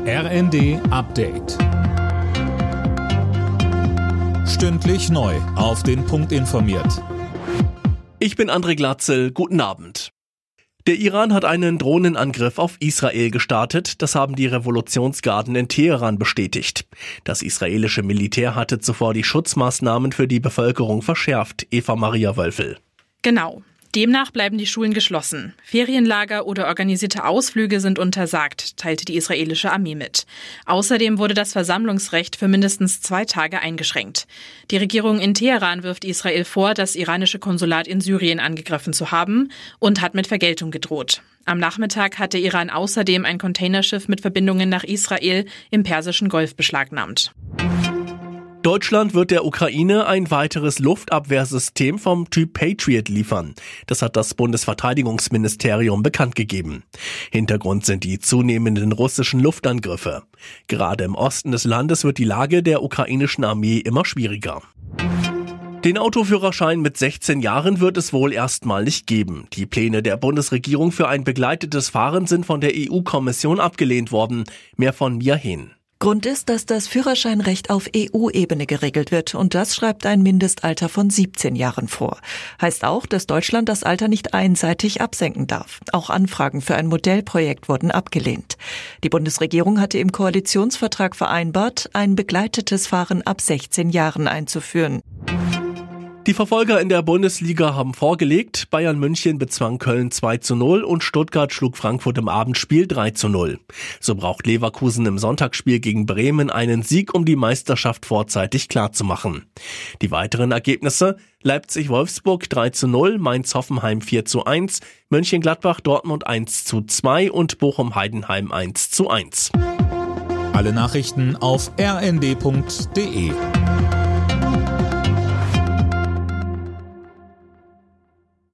RND Update. Stündlich neu auf den Punkt informiert. Ich bin André Glatzel, guten Abend. Der Iran hat einen Drohnenangriff auf Israel gestartet, das haben die Revolutionsgarden in Teheran bestätigt. Das israelische Militär hatte zuvor die Schutzmaßnahmen für die Bevölkerung verschärft, Eva-Maria Wölfel. Genau. Demnach bleiben die Schulen geschlossen. Ferienlager oder organisierte Ausflüge sind untersagt, teilte die israelische Armee mit. Außerdem wurde das Versammlungsrecht für mindestens 2 Tage eingeschränkt. Die Regierung in Teheran wirft Israel vor, das iranische Konsulat in Syrien angegriffen zu haben und hat mit Vergeltung gedroht. Am Nachmittag hat der Iran außerdem ein Containerschiff mit Verbindungen nach Israel im Persischen Golf beschlagnahmt. Deutschland wird der Ukraine ein weiteres Luftabwehrsystem vom Typ Patriot liefern. Das hat das Bundesverteidigungsministerium bekannt gegeben. Hintergrund sind die zunehmenden russischen Luftangriffe. Gerade im Osten des Landes wird die Lage der ukrainischen Armee immer schwieriger. Den Autoführerschein mit 16 Jahren wird es wohl erstmal nicht geben. Die Pläne der Bundesregierung für ein begleitetes Fahren sind von der EU-Kommission abgelehnt worden. Mehr von Mia Hehn. Grund ist, dass das Führerscheinrecht auf EU-Ebene geregelt wird und das schreibt ein Mindestalter von 17 Jahren vor. Heißt auch, dass Deutschland das Alter nicht einseitig absenken darf. Auch Anfragen für ein Modellprojekt wurden abgelehnt. Die Bundesregierung hatte im Koalitionsvertrag vereinbart, ein begleitetes Fahren ab 16 Jahren einzuführen. Die Verfolger in der Bundesliga haben vorgelegt. Bayern München bezwang Köln 2:0 und Stuttgart schlug Frankfurt im Abendspiel 3:0. So braucht Leverkusen im Sonntagsspiel gegen Bremen einen Sieg, um die Meisterschaft vorzeitig klarzumachen. Die weiteren Ergebnisse: Leipzig-Wolfsburg 3:0, Mainz-Hoffenheim 4:1, Mönchengladbach-Dortmund 1:2 und Bochum-Heidenheim 1:1. Alle Nachrichten auf rnd.de.